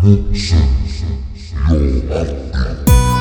محسن یا عبدی.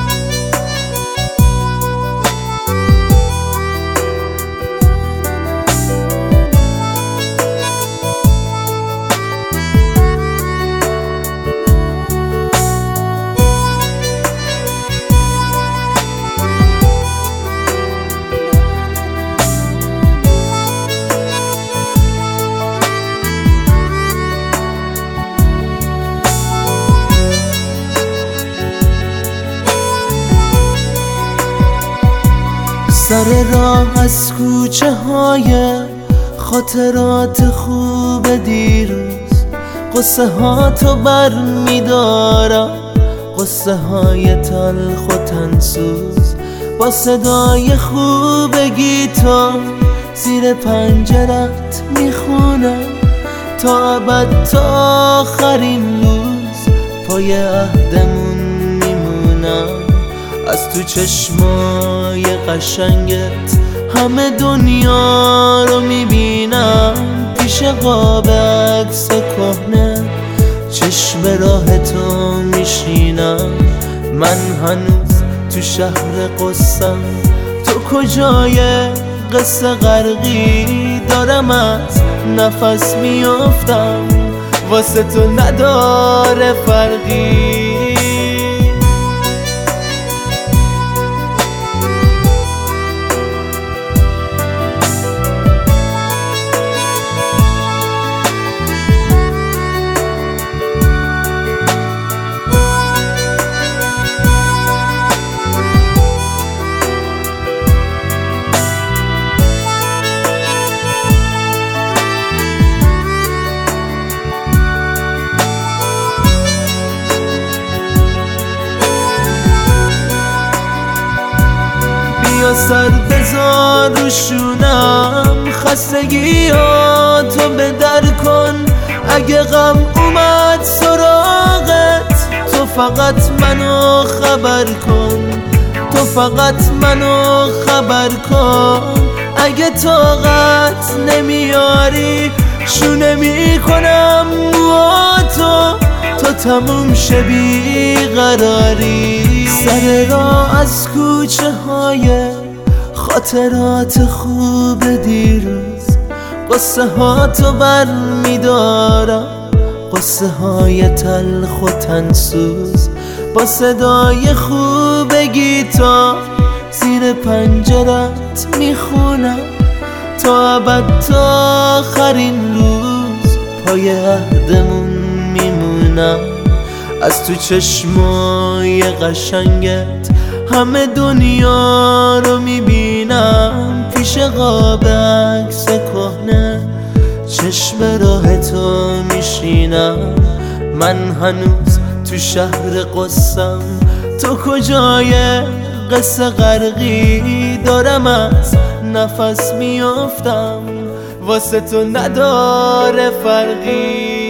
سر راه از کوچه های خاطرات خوب دیروز، قصه ها تو بر می دارم، قصه های تلخ و تنسوز، با صدای خوب گیتار زیر پنجرت می خونم تا ابد، تا آخرین روز پای عهدمون می مونم. از تو چشمای قشنگت همه دنیا رو میبینم، پیش قاب عکس کهنه چشم راه تو میشینم. من هنوز تو شهر قصم، تو کجای قصه غرقی؟ دارم از نفس میافتم، واسه تو نداره فرقی. سر بذار رو شونم، خستگیاتو به در کن. اگه غم اومد سراغت، تو فقط منو خبر کن، تو فقط منو خبر کن. اگه طاقت نمیاری شونه میکنم موهاتو، تا تموم شه بیقراری. سر راه از کوچه های خاطرات خوب دیروز، قصه ها تو بر می دارم، قصه های تلخ و تنسوز، با صدای خوب گیتار زیر پنجرت می خونم تا ابد، تا آخرین روز پای عهدمون می مونم. از تو چشمای قشنگت همه دنیا رو میبینم، پیش قاب عکس کهنه چشم راه تو میشینم. من هنوز تو شهر قصم، تو کجای قصه غرقی؟ دارم از نفس میافتم، واسه تو نداره فرقی.